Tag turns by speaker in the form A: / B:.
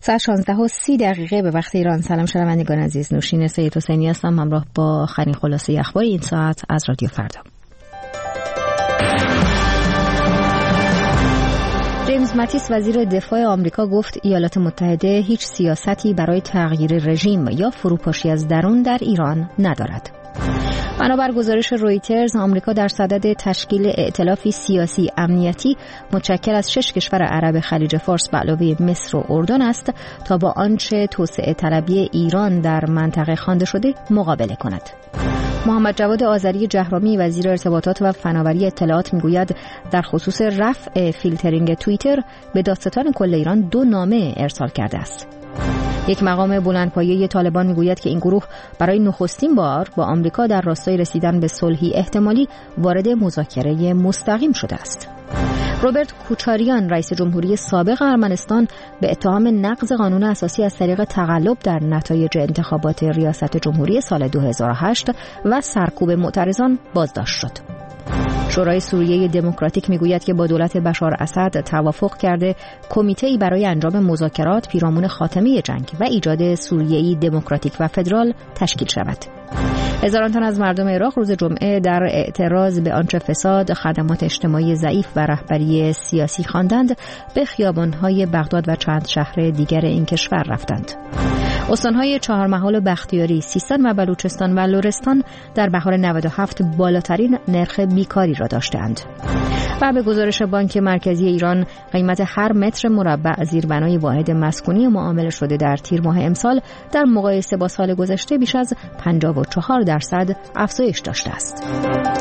A: 16:30 به وقت ایران. سلام شنوندگان عزیز، نوشین سید حسینی هستم همراه با آخرین خلاصه اخبار این ساعت از رادیو فردا. جیمز ماتیس وزیر دفاع آمریکا گفت ایالات متحده هیچ سیاستی برای تغییر رژیم یا فروپاشی از درون در ایران ندارد. بنابر گزارش رویترز، آمریکا در صدد تشکیل ائتلافی سیاسی امنیتی متشکل از 6 کشور عرب خلیج فارس به علاوه مصر و اردن است تا با آنچه توسعه طلبی ایران در منطقه خوانده شده مقابله کند. محمد جواد آذری جهرامی وزیر ارتباطات و فناوری اطلاعات میگوید در خصوص رفع فیلترینگ توییتر به دادستان کل ایران 2 نامه ارسال کرده است. یک مقام بلندپایه طالبان میگوید که این گروه برای نخستین بار با آمریکا در راستای رسیدن به صلحی احتمالی وارد مذاکره مستقیم شده است. روبرت کوچاریان رئیس جمهوری سابق ارمنستان به اتهام نقض قانون اساسی از طریق تقلب در نتایج انتخابات ریاست جمهوری سال 2008 و سرکوب معترضان بازداشت شد. شورای سوریه دموکراتیک میگوید که با دولت بشار اسد توافق کرده کمیته‌ای برای انجام مذاکرات پیرامون خاتمه جنگ و ایجاد سوریه‌ای دموکراتیک و فدرال تشکیل شود. هزاران تن از مردم عراق روز جمعه در اعتراض به آنچه فساد، خدمات اجتماعی ضعیف و رهبری سیاسی خواندند به خیابان‌های بغداد و چند شهر دیگر این کشور رفتند. استان‌های چهارمحال و بختیاری، سیستان و بلوچستان و لرستان در بهار 97 بالاترین نرخ بیکاری را داشتند. و به گزارش بانک مرکزی ایران، قیمت هر متر مربع زیربنای واحد مسکونی معامله شده در تیر ماه امسال در مقایسه با سال گذشته بیش از 54% افزایش داشته است.